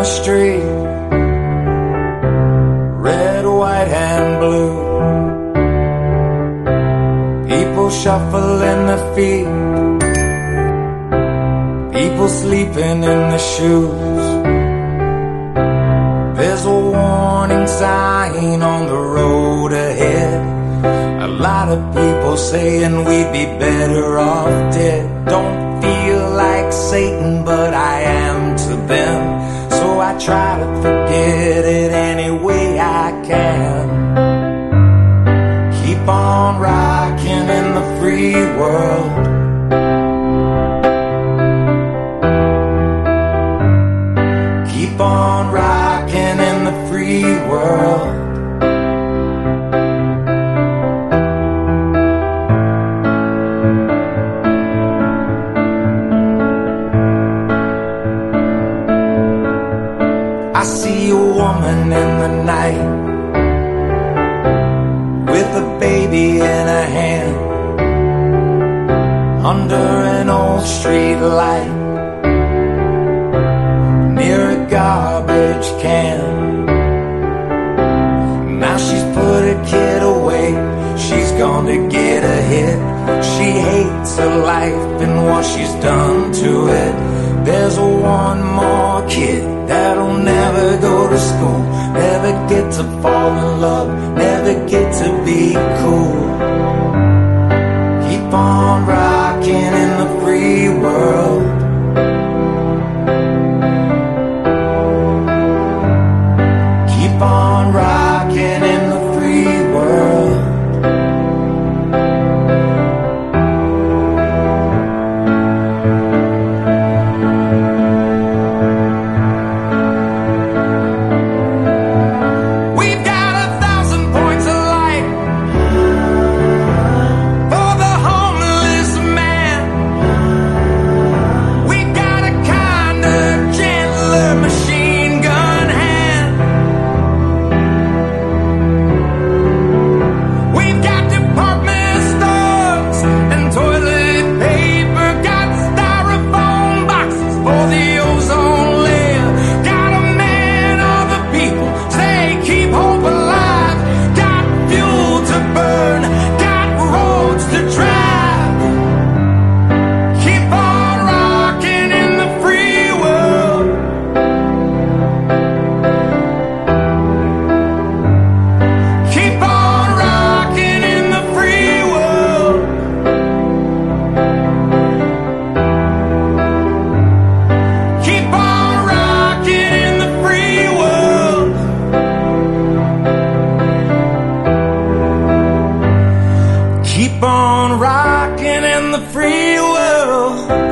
the street, red, white, and blue. People shuffling their feet, people sleeping in their shoes. There's a warning sign on the road ahead. A lot of people saying we'd be better off dead. Don't feel like Satan, but I am to them. So I try to forget it any way I can. Keep on rocking in the free world. Keep on rocking in the free world. I see a woman in the night with a baby in her hand under an old street light near a garbage can. Now she's put her kid away, she's gonna get a hit. She hates her life and what she's done to it. There's one more kid that'll never go to school, never get to fall in love, never get to be cool. Keep on rocking in the free world. Keep on rocking in the free world. Keep on rocking in the free world.